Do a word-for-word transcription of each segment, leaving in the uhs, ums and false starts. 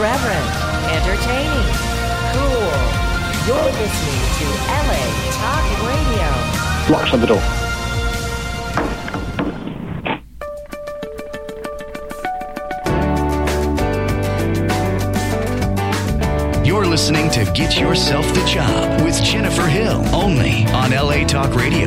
irreverent, entertaining, cool. You're listening to L A Talk Radio. Locks on the door. You're listening to Get Yourself the Job with Jennifer Hill, only on L A Talk Radio.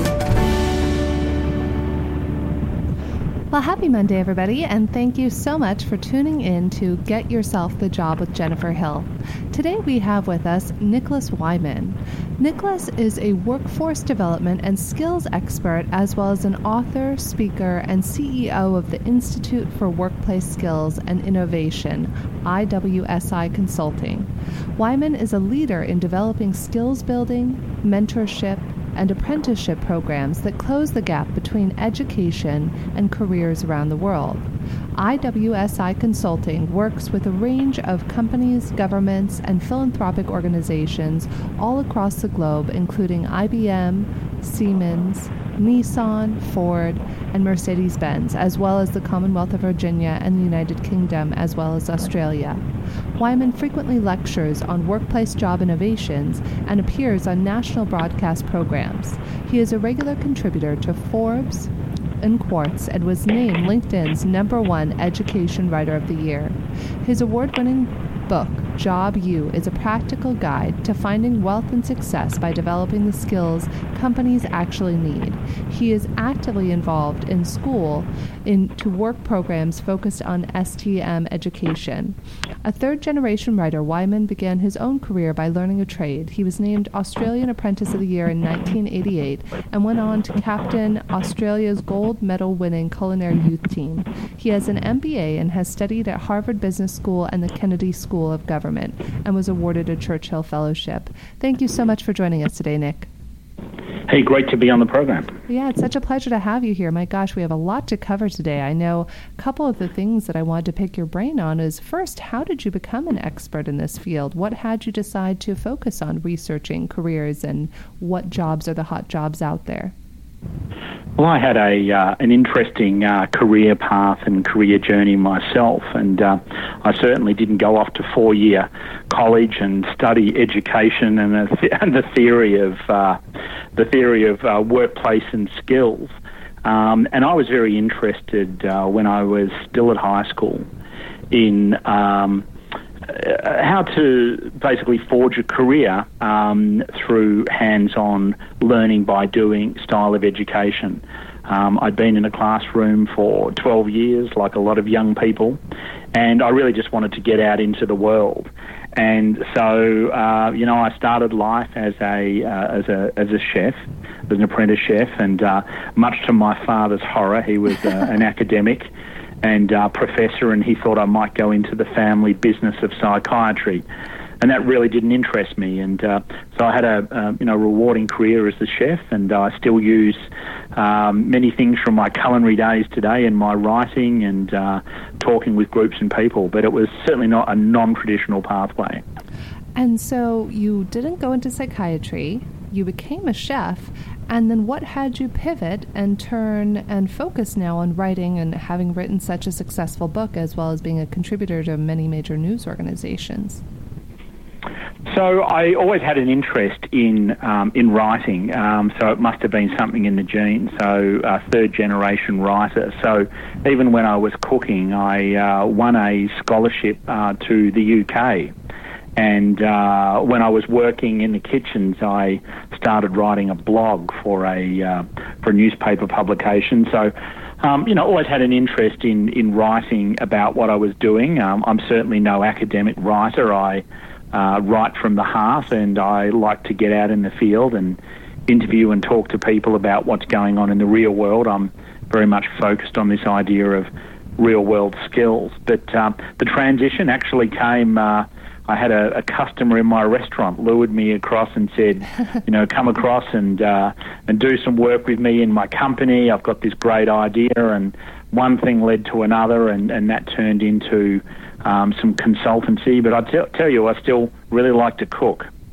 Well, happy Monday, everybody, and thank you so much for tuning in to Get Yourself the Job with Jennifer Hill. Today we have with us Nicholas Wyman. Nicholas is a workforce development and skills expert, as well as an author, speaker, and C E O of the Institute for Workplace Skills and Innovation, I W S I Consulting. Wyman is a leader in developing skills building, mentorship, and apprenticeship programs that close the gap between education and careers around the world. I W S I Consulting works with a range of companies, governments, and philanthropic organizations all across the globe, including I B M, Siemens, Nissan, Ford, and Mercedes-Benz, as well as the Commonwealth of Virginia and the United Kingdom, as well as Australia. Wyman frequently lectures on workplace job innovations and appears on national broadcast programs. He is a regular contributor to Forbes and Quartz and was named LinkedIn's number one education writer of the year. His award-winning book, Job U, is a practical guide to finding wealth and success by developing the skills companies actually need. He is actively involved in school in to work programs focused on S T M education. A third-generation writer, Wyman began his own career by learning a trade. He was named Australian Apprentice of the Year in nineteen eighty-eight and went on to captain Australia's gold medal-winning culinary youth team. He has an M B A and has studied at Harvard Business School and the Kennedy School of Government and was awarded a Churchill Fellowship. Thank you so much for joining us today, Nick. Hey, great to be on the program. Yeah, it's such a pleasure to have you here. My gosh, we have a lot to cover today. I know a couple of the things that I wanted to pick your brain on is, first, how did you become an expert in this field? What had you decide to focus on researching careers and what jobs are the hot jobs out there? Well, I had a uh, an interesting uh, career path and career journey myself, and uh, I certainly didn't go off to four-year college and study education and, a th- and the theory of uh, the theory of uh, workplace and skills. Um, and I was very interested uh, when I was still at high school in Um, Uh, how to basically forge a career um, through hands-on learning by doing style of education. Um, I'd been in a classroom for twelve years, like a lot of young people, and I really just wanted to get out into the world. And so, uh, you know, I started life as a uh, as a as a chef, as an apprentice chef, and uh, much to my father's horror, he was uh, an academic and uh, professor, and he thought I might go into the family business of psychiatry, and that really didn't interest me. And uh, so I had a uh, you know rewarding career as a chef, and I still use um, many things from my culinary days today in my writing and uh, talking with groups and people. But it was certainly not a non-traditional pathway. And so you didn't go into psychiatry. You became a chef. And then what had you pivot and turn and focus now on writing and having written such a successful book, as well as being a contributor to many major news organizations? So I always had an interest in um, in writing, um, so it must have been something in the genes, so uh, third-generation writer. So even when I was cooking, I uh, won a scholarship uh, to the U K. And uh, when I was working in the kitchens, I started writing a blog for a uh, for a newspaper publication. So, um, you know, always had an interest in, in writing about what I was doing. Um, I'm certainly no academic writer. I uh, write from the heart, and I like to get out in the field and interview and talk to people about what's going on in the real world. I'm very much focused on this idea of real-world skills. But um, the transition actually came... Uh, I had a, a customer in my restaurant lured me across and said, you know, come across and uh, and do some work with me in my company. I've got this great idea, and one thing led to another, and, and that turned into um, some consultancy. But I t- tell you, I still really like to cook.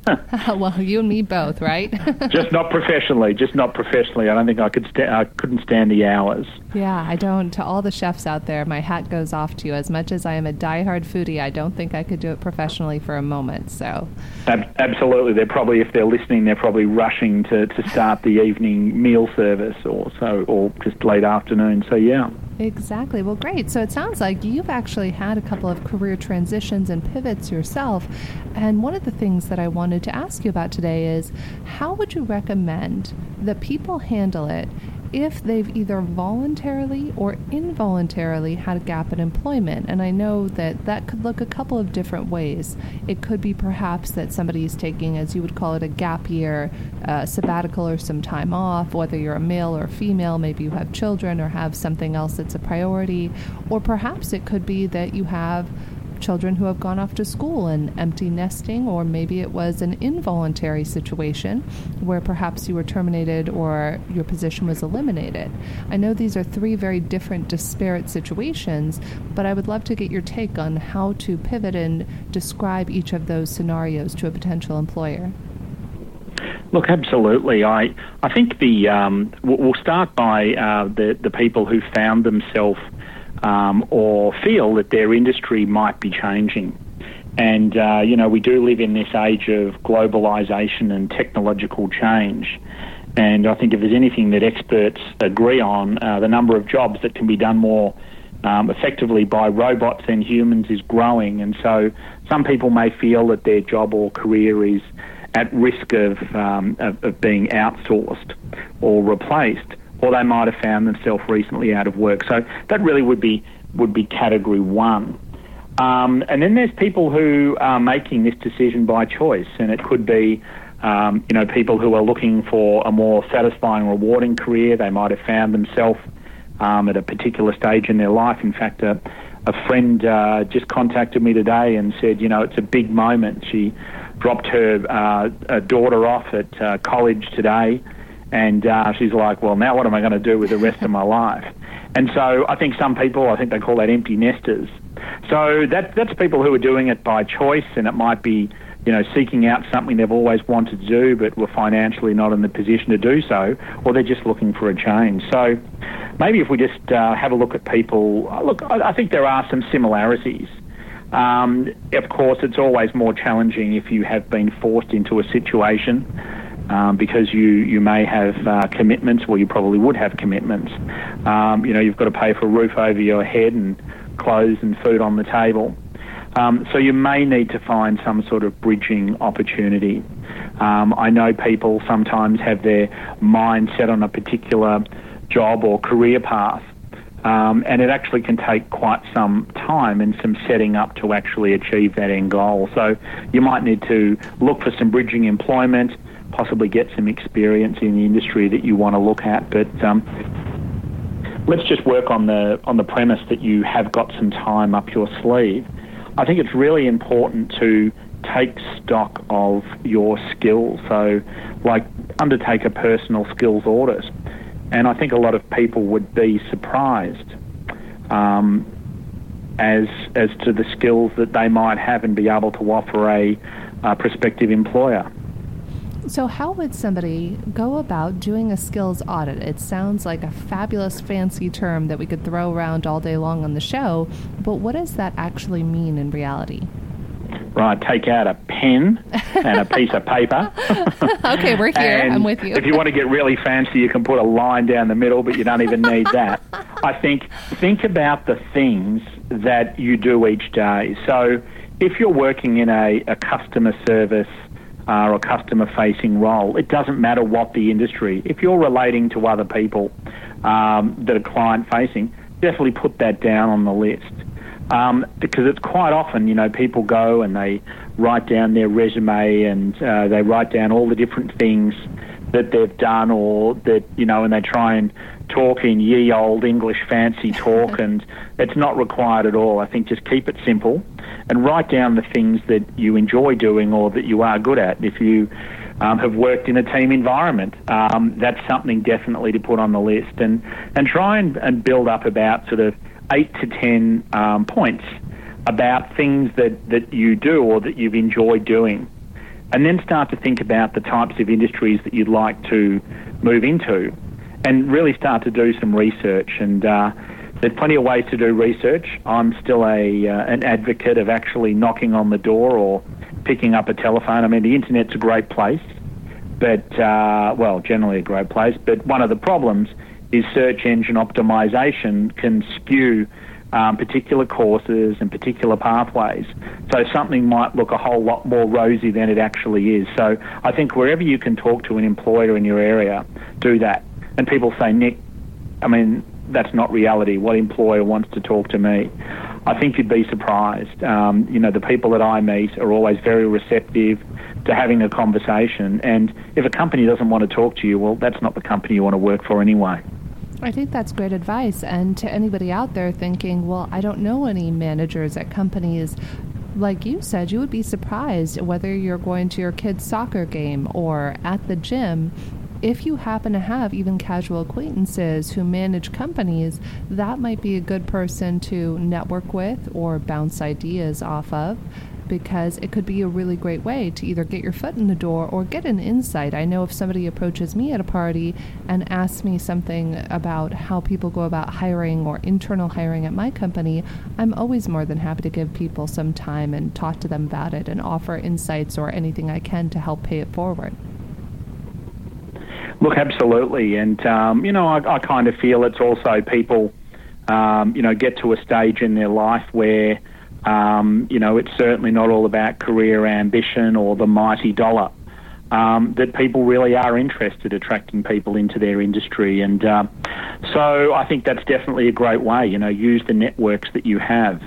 Well, you and me both, right? Just not professionally. Just not professionally. I don't think I could. Sta- I couldn't stand the hours. Yeah, I don't. To all the chefs out there, my hat goes off to you. As much as I am a diehard foodie, I don't think I could do it professionally for a moment. So, Ab- absolutely. They're probably, if they're listening, they're probably rushing to, to start the evening meal service, or so, or just late afternoon. So, yeah. Exactly. Well, great. So it sounds like you've actually had a couple of career transitions and pivots yourself. And one of the things that I wanted to ask you about today is, how would you recommend that people handle it if they've either voluntarily or involuntarily had a gap in employment? And I know that that could look a couple of different ways. It could be perhaps that somebody is taking, as you would call it, a gap year, uh, sabbatical, or some time off, whether you're a male or female, maybe you have children or have something else that's a priority. Or perhaps it could be that you have children who have gone off to school and empty nesting, or maybe it was an involuntary situation where perhaps you were terminated or your position was eliminated. I know these are three very different, disparate situations, but I would love to get your take on how to pivot and describe each of those scenarios to a potential employer. Look, absolutely. I I think the um, we'll start by uh, the the people who found themselves Um, or feel that their industry might be changing. And, uh, you know, we do live in this age of globalisation and technological change. And I think if there's anything that experts agree on, uh, the number of jobs that can be done more um, effectively by robots than humans is growing. And so some people may feel that their job or career is at risk of, um, of, of being outsourced or replaced, or they might have found themselves recently out of work. So that really would be would be category one. Um, and then there's people who are making this decision by choice, and it could be, um, you know, people who are looking for a more satisfying, rewarding career. They might have found themselves um, at a particular stage in their life. In fact, a, a friend uh, just contacted me today and said, you know, it's a big moment. She dropped her uh, daughter off at uh, college today, and uh, she's like, well, now what am I going to do with the rest of my life? And so I think some people, I think they call that empty nesters. So that, that's people who are doing it by choice, and it might be, you know, seeking out something they've always wanted to do but were financially not in the position to do so, or they're just looking for a change. So maybe if we just uh, have a look at people, look, I, I think there are some similarities. Um, of course, it's always more challenging if you have been forced into a situation Um, because you, you may have uh, commitments, well, you probably would have commitments. Um, you know, you've got to pay for a roof over your head and clothes and food on the table. Um, so you may need to find some sort of bridging opportunity. Um, I know people sometimes have their mind set on a particular job or career path, um, and it actually can take quite some time and some setting up to actually achieve that end goal. So you might need to look for some bridging employment, possibly get some experience in the industry that you want to look at. But um, let's just work on the on the premise that you have got some time up your sleeve. I think it's really important to take stock of your skills. So, like, undertake a personal skills audit. And I think a lot of people would be surprised um, as as to the skills that they might have and be able to offer a, a prospective employer. So how would somebody go about doing a skills audit? It sounds like a fabulous fancy term that we could throw around all day long on the show, but what does that actually mean in reality? Right, take out a pen and a piece of paper. Okay, we're here. And I'm with you. If you want to get really fancy, you can put a line down the middle, but you don't even need that. I think, think about the things that you do each day. So if you're working in a, a customer service uh, or a customer-facing role, it doesn't matter what the industry. If you're relating to other people um, that are client-facing, definitely put that down on the list. Um, because it's quite often, you know, people go and they write down their resume and uh, they write down all the different things that they've done, or that, you know, and they try and talk in ye old English fancy talk, and it's not required at all. I think just keep it simple and write down the things that you enjoy doing or that you are good at. If you um, have worked in a team environment, um, that's something definitely to put on the list, and, and try and, and build up about sort of eight to ten um, points about things that, that you do or that you've enjoyed doing. and then start to think about the types of industries that you'd like to move into, and really start to do some research. And uh, there's plenty of ways to do research. I'm still a uh, an advocate of actually knocking on the door or picking up a telephone. I mean, the internet's a great place, but, uh, well, generally a great place, but one of the problems is search engine optimization can skew um, particular courses and particular pathways. So something might look a whole lot more rosy than it actually is. So I think wherever you can talk to an employer in your area, do that. And people say, Nick, I mean, that's not reality. What employer wants to talk to me? I think you'd be surprised. Um, you know, the people that I meet are always very receptive to having a conversation. And if a company doesn't want to talk to you, well, that's not the company you want to work for anyway. I think that's great advice. And to anybody out there thinking, well, I don't know any managers at companies, like you said, you would be surprised whether you're going to your kid's soccer game or at the gym. If you happen to have even casual acquaintances who manage companies, that might be a good person to network with or bounce ideas off of, because it could be a really great way to either get your foot in the door or get an insight. I know if somebody approaches me at a party and asks me something about how people go about hiring or internal hiring at my company, I'm always more than happy to give people some time and talk to them about it and offer insights or anything I can to help pay it forward. Look, absolutely. And, um, you know, I, I kind of feel it's also people, um, you know, get to a stage in their life where, um, you know, it's certainly not all about career ambition or the mighty dollar, um, that people really are interested attracting people into their industry. And uh, so I think that's definitely a great way, you know, use the networks that you have.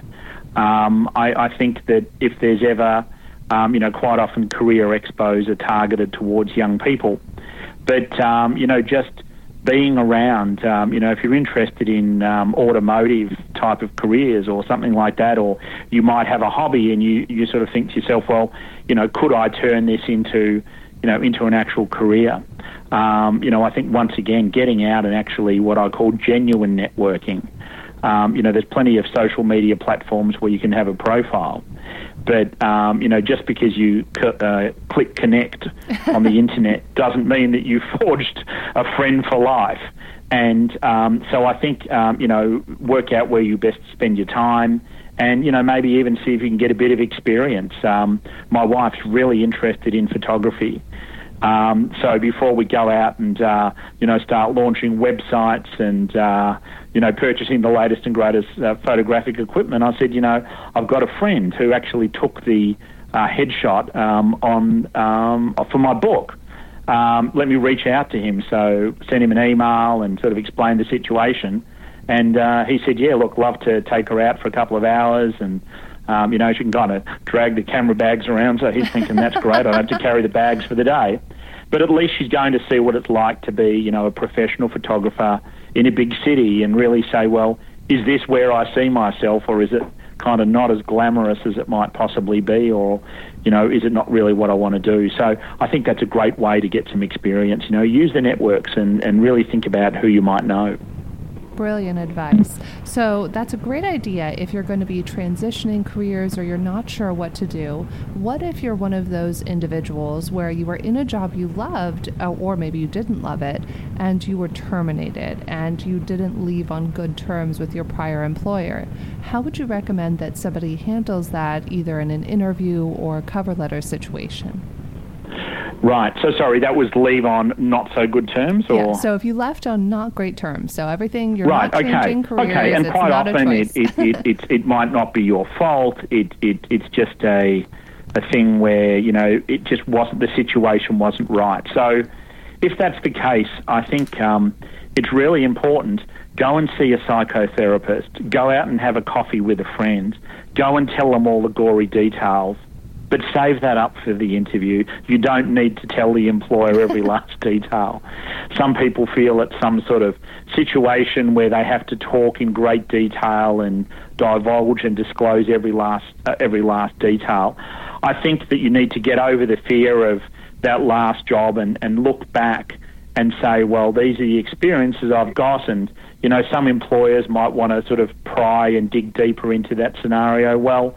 Um, I, I think that if there's ever, um, you know, quite often career expos are targeted towards young people. But, um, you know, just being around, um, you know, if you're interested in um, automotive type of careers or something like that, or you might have a hobby and you, you sort of think to yourself, well, you know, could I turn this into, you know, into an actual career? Um, you know, I think once again, getting out and actually what I call genuine networking. Um, you know, there's plenty of social media platforms where you can have a profile. But, um, you know, just because you uh, click connect on the internet doesn't mean that you forged a friend for life. And um, so I think, um, you know, work out where you best spend your time and, you know, maybe even see if you can get a bit of experience. Um, my wife's really interested in photography. Um, so before we go out and, uh, you know, start launching websites and, uh, you know, purchasing the latest and greatest uh, photographic equipment, I said, you know, I've got a friend who actually took the uh, headshot um, on um, for my book. Um, let me reach out to him. So sent him an email and sort of explained the situation. And uh, he said, yeah, look, love to take her out for a couple of hours and, Um, you know, she can kind of drag the camera bags around, so he's thinking that's great. I don't have to carry the bags for the day. But at least she's going to see what it's like to be, you know, a professional photographer in a big city and really say, well, is this where I see myself, or is it kind of not as glamorous as it might possibly be, or, you know, is it not really what I want to do? So I think that's a great way to get some experience. You know, use the networks and, and really think about who you might know. Brilliant advice. So that's a great idea if you're going to be transitioning careers or you're not sure what to do. What if you're one of those individuals where you were in a job you loved, or maybe you didn't love it, and you were terminated and you didn't leave on good terms with your prior employer? How would you recommend that somebody handles that, either in an interview or a cover letter situation? Right. So, sorry, that was leave on not so good terms? Or? Yeah, so if you left on not great terms, so everything, you're right, not changing okay. careers, okay. And it's quite not often a choice. it, it, it, it, it might not be your fault. It, it It's just a, a thing where, you know, it just wasn't, the situation wasn't right. So if that's the case, I think um, it's really important. Go and see a psychotherapist. Go out and have a coffee with a friend. Go and tell them all the gory details. But save that up for the interview. You don't need to tell the employer every last detail. Some people feel it's some sort of situation where they have to talk in great detail and divulge and disclose every last uh, every last detail. I think that you need to get over the fear of that last job and, and look back and say, well, these are the experiences I've got. And, you know, some employers might want to sort of pry and dig deeper into that scenario. Well,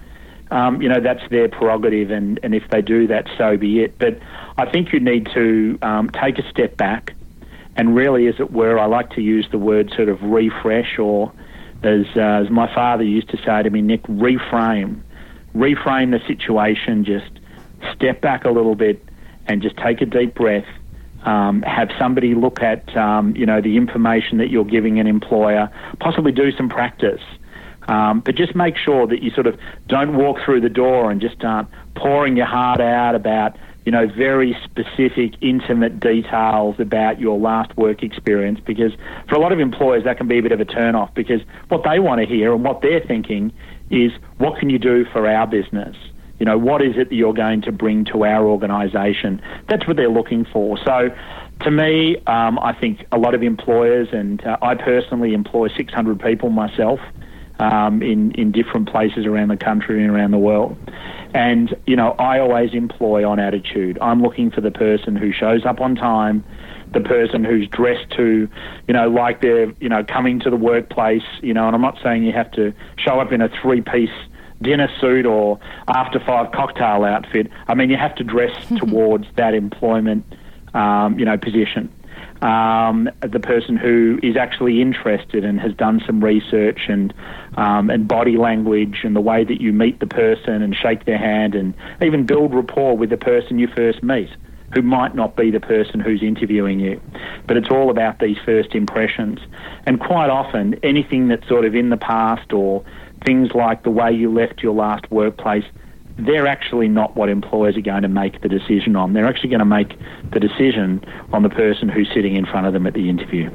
um, you know, that's their prerogative, and, and if they do that, so be it. But I think you need to um, take a step back and really, as it were, I like to use the word sort of refresh, or as, uh, as my father used to say to me, Nick, reframe. Reframe the situation, just step back a little bit and just take a deep breath. Um, have somebody look at, um, you know, the information that you're giving an employer, possibly do some practice. Um, but just make sure that you sort of don't walk through the door and just start pouring your heart out about, you know, very specific, intimate details about your last work experience, because for a lot of employers that can be a bit of a turn-off, because what they want to hear and what they're thinking is, what can you do for our business? You know, what is it that you're going to bring to our organisation? That's what they're looking for. So to me, um, I think a lot of employers, and uh, I personally employ six hundred people myself um, in, in different places around the country and around the world. And, you know, I always employ on attitude. I'm looking for the person who shows up on time, the person who's dressed to, you know, like they're, you know, coming to the workplace, you know, and I'm not saying you have to show up in a three-piece dinner suit or after five cocktail outfit. I mean, you have to dress towards that employment, um, you know, position. Um, the person who is actually interested and has done some research, and um, and body language and the way that you meet the person and shake their hand and even build rapport with the person you first meet, who might not be the person who's interviewing you. But it's all about these first impressions. And quite often, anything that's sort of in the past, or things like the way you left your last workplace, they're actually not what employers are going to make the decision on. They're actually going to make the decision on the person who's sitting in front of them at the interview.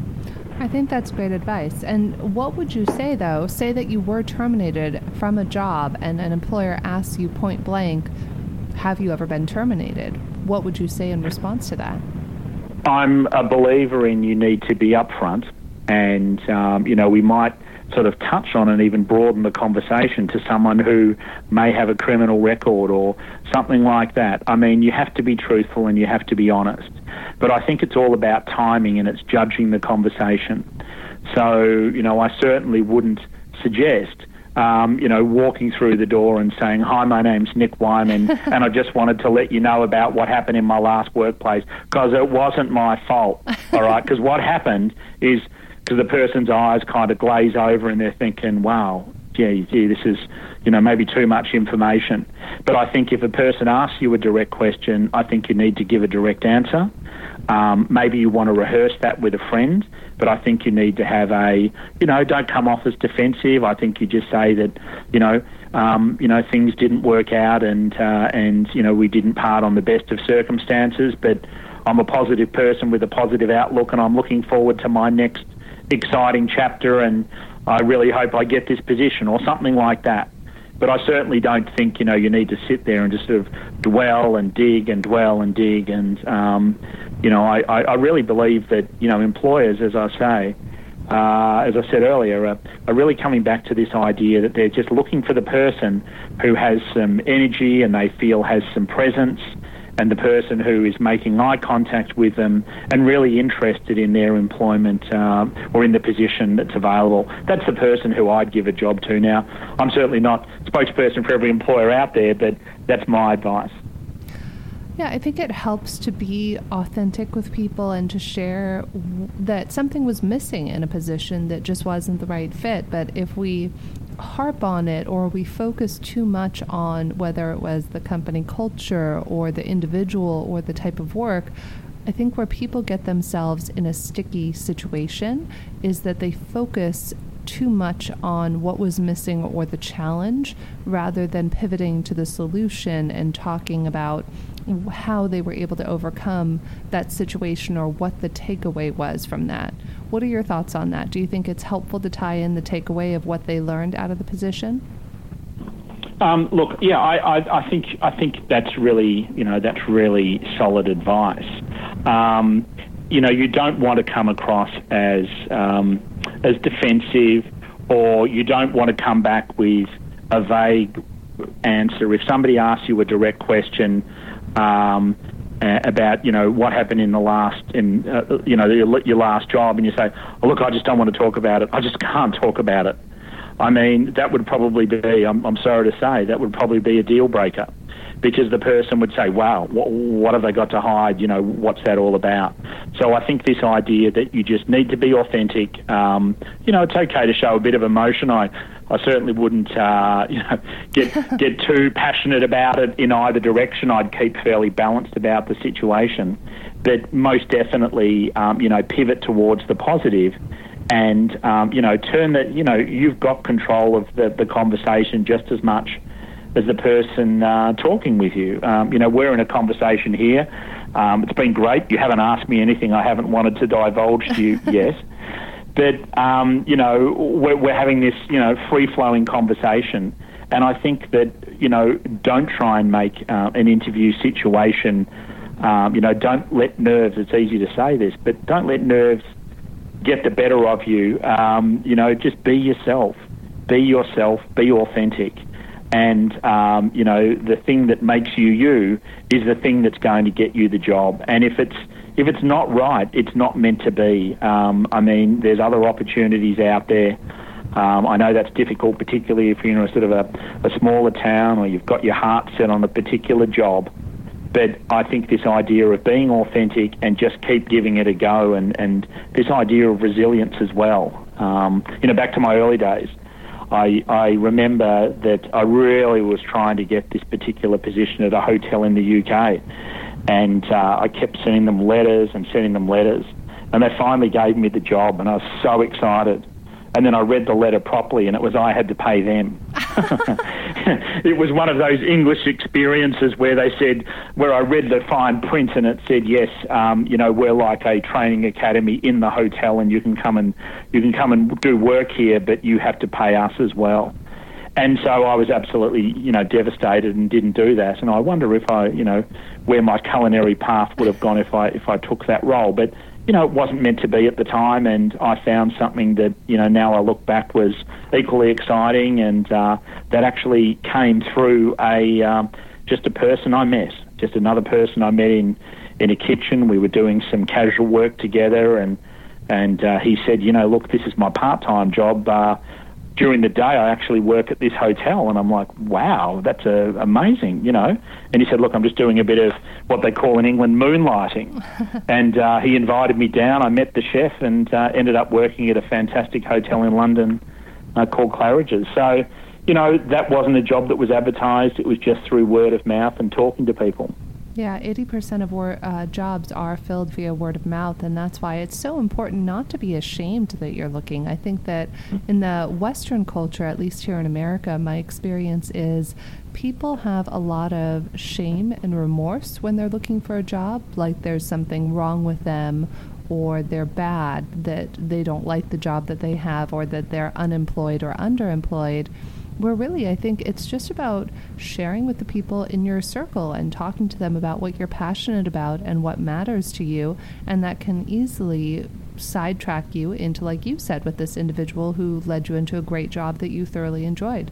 I think that's great advice. And what would you say, though? Say that you were terminated from a job and an employer asks you point blank, have you ever been terminated? What would you say in response to that? I'm a believer in you need to be upfront, and, um, you know, we might sort of touch on and even broaden the conversation to someone who may have a criminal record or something like that. I mean, you have to be truthful and you have to be honest. But I think it's all about timing, and it's judging the conversation. So, you know, I certainly wouldn't suggest, um, you know, walking through the door and saying, hi, my name's Nick Wyman, and I just wanted to let you know about what happened in my last workplace, because it wasn't my fault, all right? Because what happened is, because the person's eyes kind of glaze over and they're thinking, wow, gee, gee, this is, you know, maybe too much information. But I think if a person asks you a direct question, I think you need to give a direct answer. Um, maybe you want to rehearse that with a friend, but I think you need to have a, you know, don't come off as defensive. I think you just say that, you know, um, you know, things didn't work out, and, uh, and, you know, we didn't part on the best of circumstances, but I'm a positive person with a positive outlook, and I'm looking forward to my next exciting chapter, and I really hope I get this position, or something like that. But I certainly don't think, you know, you need to sit there and just sort of dwell and dig and dwell and dig. And, um, you know, I, I really believe that, you know, employers, as I say, uh, as I said earlier, are, are really coming back to this idea that they're just looking for the person who has some energy and they feel has some presence, and the person who is making eye contact with them and really interested in their employment uh, or in the position that's available. That's the person who I'd give a job to. Now, I'm certainly not spokesperson for every employer out there, but that's my advice. Yeah, I think it helps to be authentic with people and to share w- that something was missing in a position that just wasn't the right fit. But if we harp on it, or we focus too much on whether it was the company culture or the individual or the type of work, I think where people get themselves in a sticky situation is that they focus too much on what was missing or the challenge, rather than pivoting to the solution and talking about how they were able to overcome that situation or what the takeaway was from that. What are your thoughts on that? Do you think it's helpful to tie in the takeaway of what they learned out of the position? Um, look, yeah, I, I, I think I think that's really, you know, that's really solid advice. Um, you know, you don't want to come across as um, as defensive, or you don't want to come back with a vague answer. If somebody asks you a direct question um, uh, about, you know, what happened in the last, in uh, you know, your, your last job, and you say, oh, look, I just don't want to talk about it. I just can't talk about it. I mean, that would probably be, I'm, I'm sorry to say, that would probably be a deal breaker, because the person would say, wow, what, what have they got to hide? You know, what's that all about? So I think this idea that you just need to be authentic, um, you know, it's okay to show a bit of emotion. I, I certainly wouldn't, uh, you know, get get too passionate about it in either direction. I'd keep fairly balanced about the situation, but most definitely, um, you know, pivot towards the positive, and um, you know, turn that. You know, you've got control of the, the conversation just as much as the person uh, talking with you. Um, you know, we're in a conversation here. Um, it's been great. You haven't asked me anything I haven't wanted to divulge to you. Yes. But, um, you know, we're, we're having this, you know, free-flowing conversation. And I think that, you know, don't try and make uh, an interview situation, um, you know, don't let nerves, it's easy to say this, but don't let nerves get the better of you. Um, you know, just be yourself. Be yourself. Be authentic. And, um, you know, the thing that makes you you is the thing that's going to get you the job. And if it's if it's not right, it's not meant to be. Um, I mean, there's other opportunities out there. Um, I know that's difficult, particularly if you're in a sort of a, a smaller town or you've got your heart set on a particular job. But I think this idea of being authentic and just keep giving it a go, and, and this idea of resilience as well. Um, you know, back to my early days, I, I remember that I really was trying to get this particular position at a hotel in the U K, and uh, I kept sending them letters and sending them letters, and they finally gave me the job, and I was so excited. And then I read the letter properly, and it was I had to pay them. It was one of those English experiences where they said, where I read the fine print, and it said, yes, um, you know, we're like a training academy in the hotel, and you can come and you can come and do work here, but you have to pay us as well. And so I was absolutely, you know, devastated and didn't do that. And I wonder if I, you know, where my culinary path would have gone if I if I took that role. But you know, it wasn't meant to be at the time, and I found something that, you know, now I look back was equally exciting, and uh, that actually came through a um, just a person I met, just another person I met in, in a kitchen. We were doing some casual work together, and and uh, he said, you know, look, this is my part-time job. Uh, during the day, I actually work at this hotel. And I'm like, wow, that's uh, amazing, you know. And he said, look, I'm just doing a bit of what they call in England moonlighting. And uh, he invited me down. I met the chef and uh, ended up working at a fantastic hotel in London uh, called Claridge's. So, you know, that wasn't a job that was advertised. It was just through word of mouth and talking to people. Yeah, eighty percent of wor- uh, jobs are filled via word of mouth, and that's why it's so important not to be ashamed that you're looking. I think that in the Western culture, at least here in America, my experience is people have a lot of shame and remorse when they're looking for a job, like there's something wrong with them, or they're bad, that they don't like the job that they have, or that they're unemployed or underemployed. Where really, I think it's just about sharing with the people in your circle and talking to them about what you're passionate about and what matters to you, and that can easily sidetrack you into, like you said, with this individual who led you into a great job that you thoroughly enjoyed.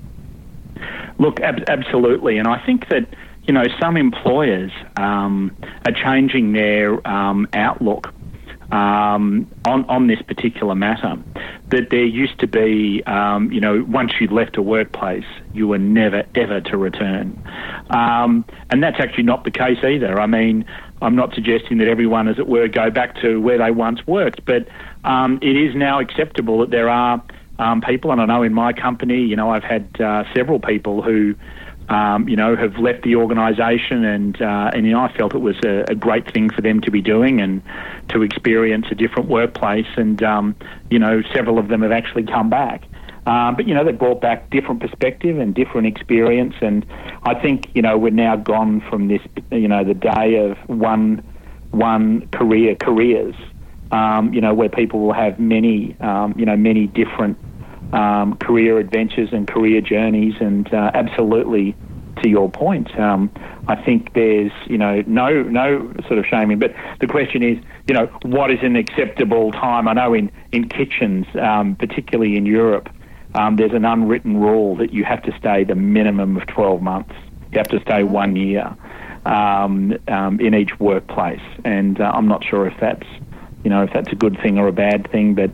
Look, ab- absolutely, and I think that, you know, some employers um, are changing their um, outlook Um, on, on this particular matter, that there used to be, um, you know, once you'd left a workplace, you were never, ever to return. Um, and that's actually not the case either. I mean, I'm not suggesting that everyone, as it were, go back to where they once worked, but um, it is now acceptable that there are um, people, and I know in my company, you know, I've had uh, several people who Um, you know, have left the organisation, and uh, and you know, I felt it was a, a great thing for them to be doing and to experience a different workplace. And um, you know, several of them have actually come back. Um, but you know, they brought back different perspective and different experience. And I think, you know, we're now gone from this, you know, the day of one one career careers. Um, you know, where people will have many, um, you know, many different Um, career adventures and career journeys, and uh, absolutely, to your point, um, I think there's, you know, no no sort of shaming. But the question is, you know, what is an acceptable time? I know in in kitchens, um, particularly in Europe, um, there's an unwritten rule that you have to stay the minimum of twelve months. You have to stay one year um, um, in each workplace, and uh, I'm not sure if that's, you know, if that's a good thing or a bad thing, but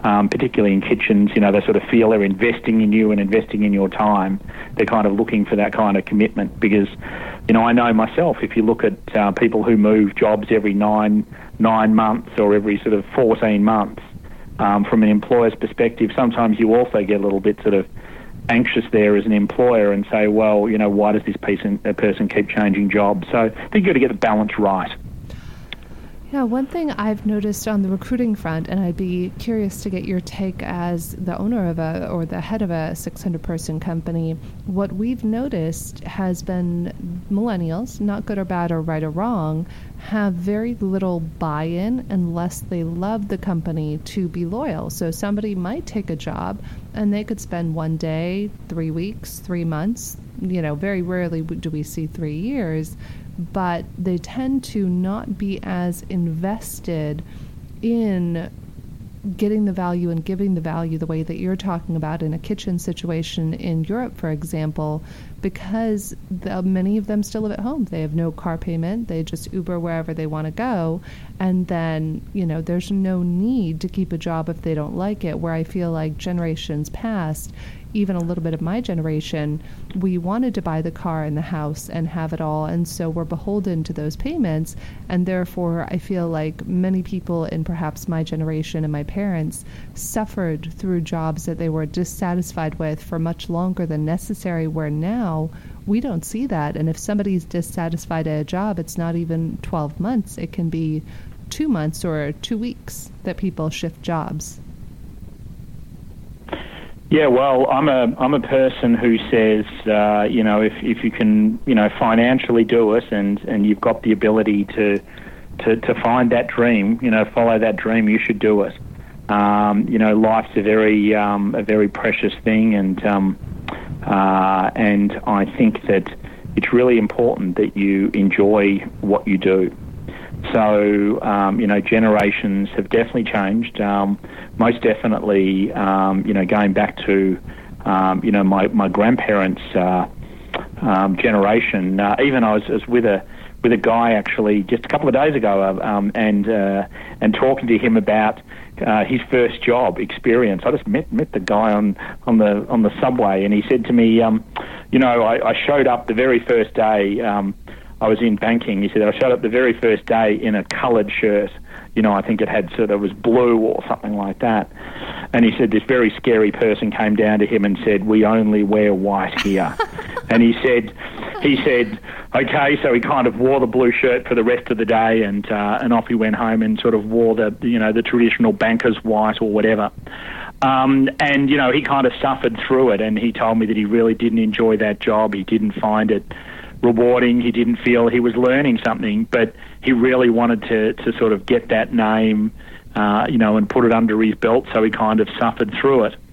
um, particularly in kitchens, you know, they sort of feel they're investing in you and investing in your time. They're kind of looking for that kind of commitment because, you know, I know myself, if you look at uh, people who move jobs every nine nine months or every sort of fourteen months, um, from an employer's perspective, sometimes you also get a little bit sort of anxious there as an employer and say, well, you know, why does this person, a person keep changing jobs? So I think you've got to get the balance right. Yeah, one thing I've noticed on the recruiting front, and I'd be curious to get your take as the owner of a, or the head of a six hundred person company, what we've noticed has been millennials, not good or bad or right or wrong, have very little buy-in unless they love the company to be loyal. So somebody might take a job and they could spend one day, three weeks, three months, you know, very rarely do we see three years, but they tend to not be as invested in getting the value and giving the value the way that you're talking about in a kitchen situation in Europe, for example, because the, many of them still live at home. They have no car payment. They just Uber wherever they want to go. And then, you know, there's no need to keep a job if they don't like it, where I feel like generations past, even a little bit of my generation, we wanted to buy the car and the house and have it all. And so we're beholden to those payments. And therefore, I feel like many people in perhaps my generation and my parents suffered through jobs that they were dissatisfied with for much longer than necessary, where now we don't see that. And if somebody's dissatisfied at a job, it's not even twelve months. It can be two months or two weeks that people shift jobs. Yeah, well, I'm a I'm a person who says, uh, you know, if if you can, you know, financially do it, and, and you've got the ability to, to to find that dream, you know, follow that dream, you should do it. Um, you know, life's a very um, a very precious thing, and um, uh, and I think that it's really important that you enjoy what you do. So, um, you know, generations have definitely changed. Um, most definitely, um, you know, going back to, um, you know, my, my grandparents' uh, um, generation. Uh, even I was, was with a with a guy actually just a couple of days ago, um, and uh, and talking to him about uh, his first job experience. I just met met the guy on, on the on the subway, and he said to me, um, you know, I, I showed up the very first day. Um, I was in banking. He said, I showed up the very first day in a coloured shirt. You know, I think it had sort of was blue or something like that. And he said this very scary person came down to him and said, we only wear white here. And he said, he said, okay, so he kind of wore the blue shirt for the rest of the day, and uh, and off he went home and sort of wore the, you know, the traditional banker's white or whatever. Um, and, you know, he kind of suffered through it, and he told me that he really didn't enjoy that job. He didn't find it rewarding. He didn't feel he was learning something, but he really wanted to, to sort of get that name, uh, you know, and put it under his belt, so he kind of suffered through it.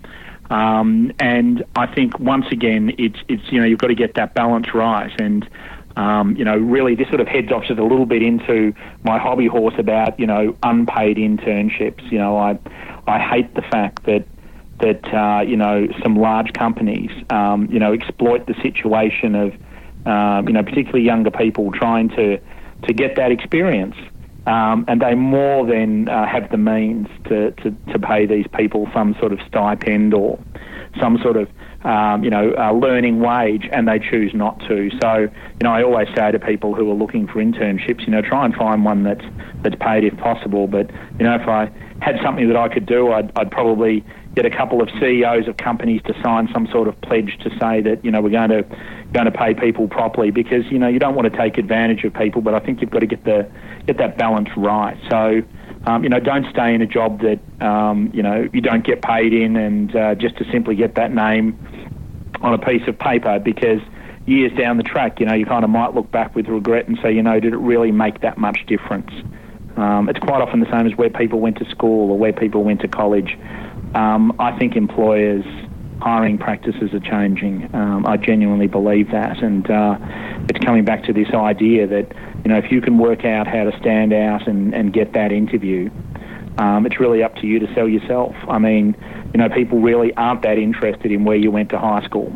Um, and I think, once again, it's, it's you know, you've got to get that balance right. And, um, you know, really this sort of heads off just a little bit into my hobby horse about, you know, unpaid internships. You know, I, I hate the fact that, that uh, you know, some large companies, um, you know, exploit the situation of, Um, you know, particularly younger people trying to, to get that experience. Um, and they more than uh, have the means to, to, to pay these people some sort of stipend or some sort of, um, you know, uh, learning wage, and they choose not to. So, you know, I always say to people who are looking for internships, you know, try and find one that's, that's paid if possible. But, you know, if I had something that I could do, I'd, I'd probably get a couple of C E Os of companies to sign some sort of pledge to say that, you know, we're going to going to pay people properly, because, you know, you don't want to take advantage of people, but I think you've got to get the get that balance right. So, um, you know, don't stay in a job that, um, you know, you don't get paid in, and uh, just to simply get that name on a piece of paper, because years down the track, you know, you kind of might look back with regret and say, you know, did it really make that much difference? Um, it's quite often the same as where people went to school or where people went to college. Um, I think employers' hiring practices are changing. Um, I genuinely believe that, and uh, it's coming back to this idea that, you know, if you can work out how to stand out and, and get that interview, um, it's really up to you to sell yourself. I mean, you know, people really aren't that interested in where you went to high school.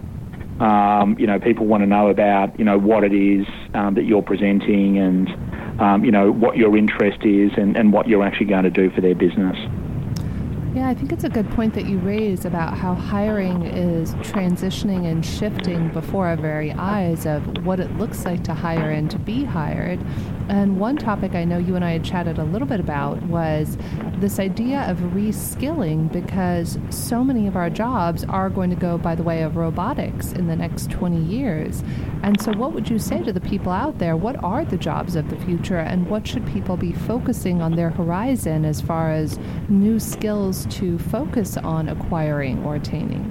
Um, you know, people want to know about, you know, what it is um, that you're presenting, and, um, you know, what your interest is, and, and what you're actually going to do for their business. Yeah, I think it's a good point that you raise about how hiring is transitioning and shifting before our very eyes of what it looks like to hire and to be hired. And one topic I know you and I had chatted a little bit about was this idea of reskilling, because so many of our jobs are going to go by the way of robotics in the next twenty years. And so what would you say to the people out there? What are the jobs of the future, and what should people be focusing on their horizon as far as new skills to focus on acquiring or attaining?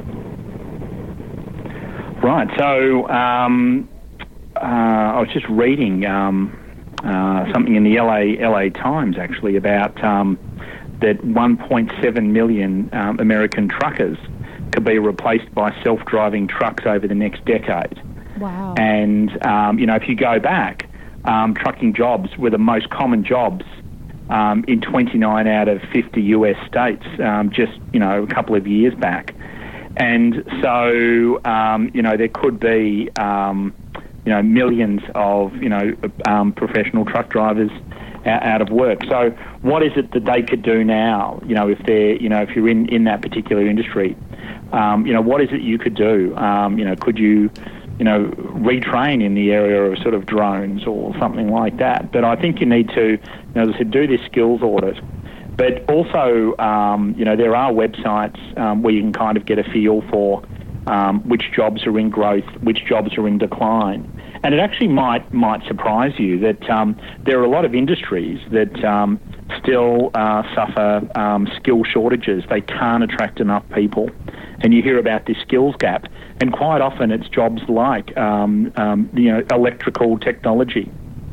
Right. So um, uh, I was just reading um, uh, something in the L A L A Times actually about um, that one point seven million um, American truckers could be replaced by self-driving trucks over the next decade. Wow. And um, you know, if you go back, um, trucking jobs were the most common jobs Um, in twenty-nine out of fifty U S states, um, just, you know, a couple of years back. And so, um, you know, there could be, um, you know, millions of, you know, um, professional truck drivers out, out of work. So what is it that they could do now, you know, if they're, you know, if you're in, in that particular industry? Um, you know, what is it you could do? Um, you know, could you, you know, retrain in the area of sort of drones or something like that? But I think you need to, you know, as I said, do this skills audit. But also, um, you know, there are websites um, where you can kind of get a feel for um, which jobs are in growth, which jobs are in decline. And it actually might might surprise you that um, there are a lot of industries that um, still uh, suffer um, skill shortages. They can't attract enough people. And you hear about this skills gap, and quite often it's jobs like, um, um, you know, electrical technology,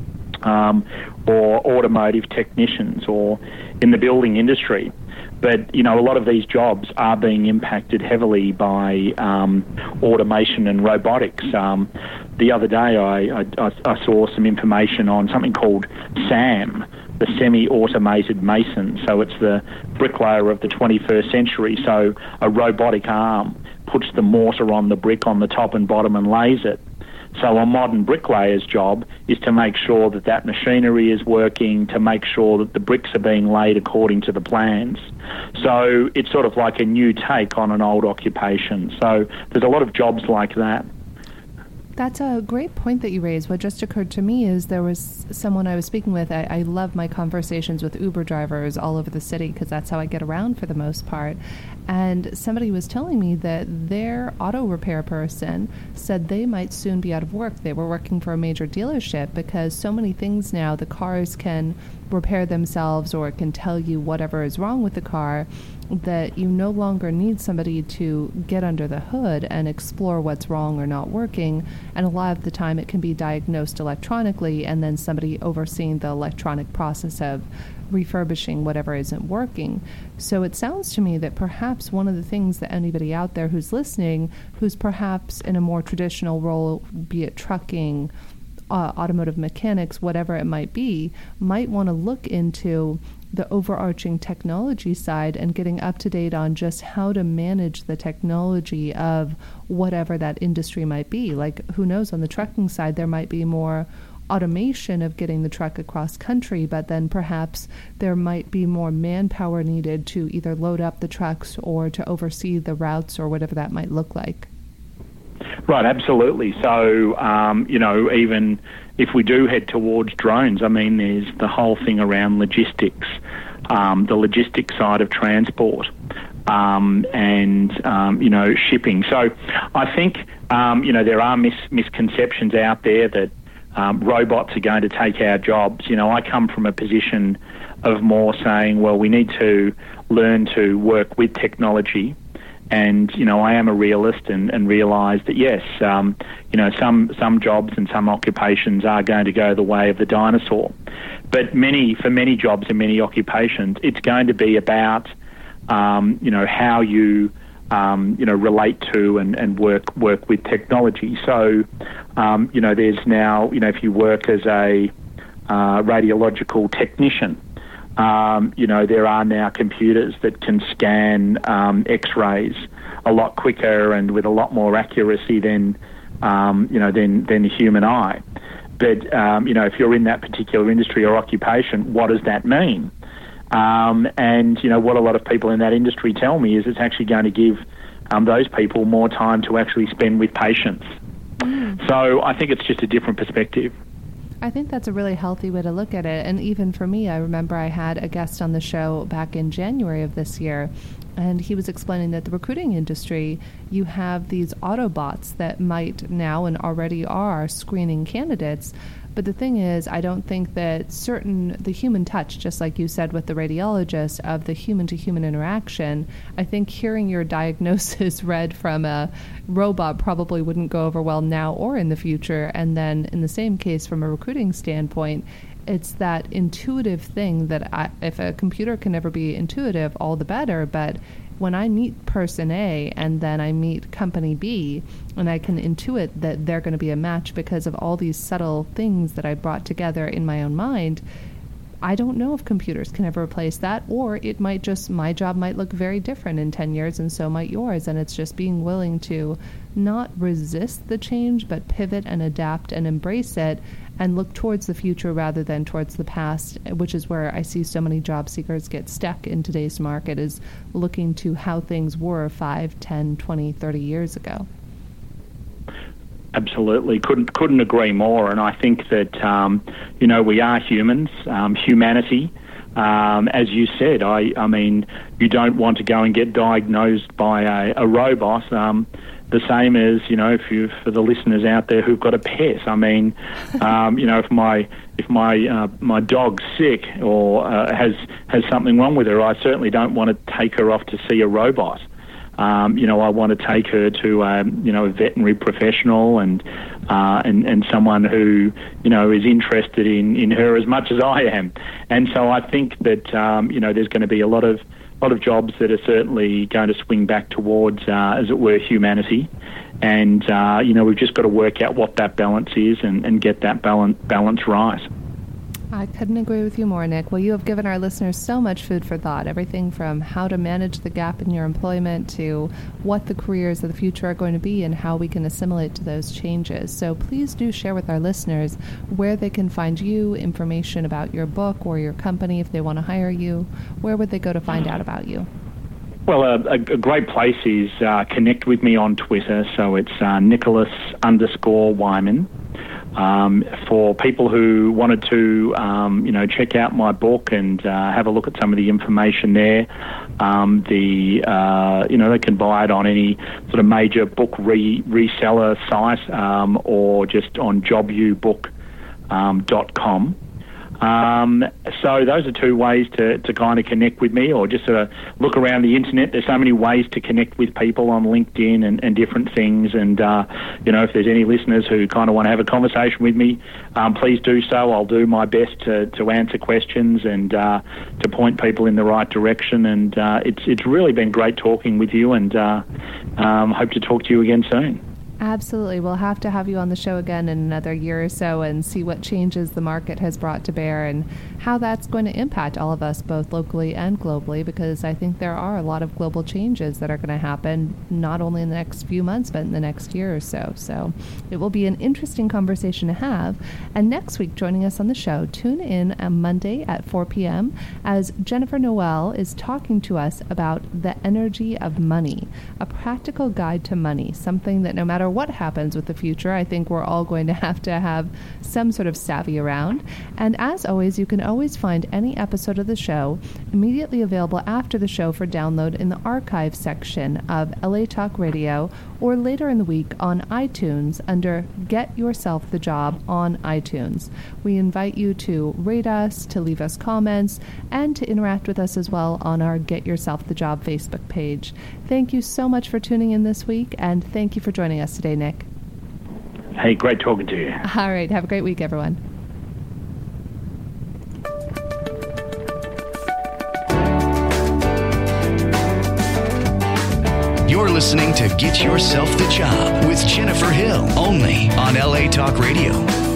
um, or automotive technicians, or in the building industry. But, you know, a lot of these jobs are being impacted heavily by um, automation and robotics. Um, the other day I, I, I saw some information on something called SAM, the semi-automated mason. So it's the bricklayer of the twenty-first century. So a robotic arm puts the mortar on the brick on the top and bottom and lays it. So a modern bricklayer's job is to make sure that that machinery is working, to make sure that the bricks are being laid according to the plans. So it's sort of like a new take on an old occupation. So there's a lot of jobs like that. That's a great point that you raised. What just occurred to me is there was someone I was speaking with. I, I love my conversations with Uber drivers all over the city because that's how I get around for the most part. And somebody was telling me that their auto repair person said they might soon be out of work. They were working for a major dealership because so many things now, the cars can repair themselves or it can tell you whatever is wrong with the car, that you no longer need somebody to get under the hood and explore what's wrong or not working. And a lot of the time it can be diagnosed electronically and then somebody overseeing the electronic process of refurbishing whatever isn't working. So it sounds to me that perhaps one of the things that anybody out there who's listening, who's perhaps in a more traditional role, be it trucking, uh, automotive mechanics, whatever it might be, might want to look into the overarching technology side and getting up to date on just how to manage the technology of whatever that industry might be. Like, who knows, on the trucking side, there might be more automation of getting the truck across country, but then perhaps there might be more manpower needed to either load up the trucks or to oversee the routes or whatever that might look like. Right, absolutely. So, um, you know, even if we do head towards drones, I mean, there's the whole thing around logistics, um, the logistics side of transport, um, and, um, you know, shipping. So I think, um, you know, there are mis- misconceptions out there that um, robots are going to take our jobs. You know, I come from a position of more saying, well, we need to learn to work with technology. And, you know, I am a realist and, and realise that, yes, um, you know, some, some jobs and some occupations are going to go the way of the dinosaur. But many, for many jobs and many occupations, it's going to be about, um, you know, how you, um, you know, relate to and, and work work with technology. So, um, you know, there's now, you know, if you work as a uh, radiological technician, Um, you know, there are now computers that can scan um, X-rays a lot quicker and with a lot more accuracy than, um, you know, than, than the human eye. But, um, you know, if you're in that particular industry or occupation, what does that mean? Um, and, you know, what a lot of people in that industry tell me is it's actually going to give um, those people more time to actually spend with patients. Mm. So I think it's just a different perspective. I think that's a really healthy way to look at it. And even for me, I remember I had a guest on the show back in January of this year, and he was explaining that the recruiting industry, you have these Autobots that might now and already are screening candidates. But the thing is, I don't think that certain, the human touch, just like you said with the radiologist, of the human-to-human interaction, I think hearing your diagnosis read from a robot probably wouldn't go over well now or in the future. And then in the same case, from a recruiting standpoint, it's that intuitive thing that I, if a computer can never be intuitive, all the better. But when I meet person A and then I meet company B, and I can intuit that they're going to be a match because of all these subtle things that I brought together in my own mind, I don't know if computers can ever replace that, or it might just, my job might look very different in ten years and so might yours. And it's just being willing to not resist the change, but pivot and adapt and embrace it and look towards the future rather than towards the past, which is where I see so many job seekers get stuck in today's market, is looking to how things were five, ten, twenty, thirty years ago. Absolutely, couldn't couldn't agree more. And I think that um, you know, we are humans, um, humanity. Um, as you said, I I mean, you don't want to go and get diagnosed by a, a robot. Um, the same as, you know, if you, for the listeners out there who've got a pet. I mean, um, you know, if my if my uh, my dog's sick or uh, has has something wrong with her, I certainly don't want to take her off to see a robot. Um, you know, I want to take her to, um, you know, a veterinary professional and, uh, and and someone who, you know, is interested in, in her as much as I am. And so I think that, um, you know, there's going to be a lot of lot of jobs that are certainly going to swing back towards, uh, as it were, humanity. And, uh, you know, we've just got to work out what that balance is and, and get that balance, balance right. I couldn't agree with you more, Nick. Well, you have given our listeners so much food for thought, everything from how to manage the gap in your employment to what the careers of the future are going to be and how we can assimilate to those changes. So please do share with our listeners where they can find you, information about your book or your company if they want to hire you. Where would they go to find out about you? Well, a, a great place is uh, connect with me on Twitter. So it's uh, Nicholas underscore Wyman. Um, for people who wanted to, um, you know, check out my book and uh, have a look at some of the information there, um, the uh, you know, they can buy it on any sort of major book re- reseller site um, or just on job u book dot com. Um, so those are two ways to, to kind of connect with me, or just sort of look around the internet. There's so many ways to connect with people on LinkedIn and, and different things. And, uh, you know, if there's any listeners who kind of want to have a conversation with me, um, please do so. I'll do my best to, to answer questions and uh, to point people in the right direction. And uh, it's, it's really been great talking with you, and uh, um, hope to talk to you again soon. Absolutely. We'll have to have you on the show again in another year or so and see what changes the market has brought to bear and how that's going to impact all of us, both locally and globally, because I think there are a lot of global changes that are going to happen not only in the next few months, but in the next year or so. So it will be an interesting conversation to have. And next week, joining us on the show, tune in on Monday at four p.m. as Jennifer Noel is talking to us about the energy of money, a practical guide to money, something that no matter what happens with the future, I think we're all going to have to have some sort of savvy around. And as always, you can always find any episode of the show immediately available after the show for download in the archive section of L A Talk Radio, or later in the week on iTunes under Get Yourself the Job on iTunes. We invite you to rate us, to leave us comments, and to interact with us as well on our Get Yourself the Job Facebook page. Thank you so much for tuning in this week, and thank you for joining us today, Nick. Hey, great talking to you. All right. Have a great week, everyone. You're listening to Get Yourself the Job with Jennifer Hill, only on L A Talk Radio.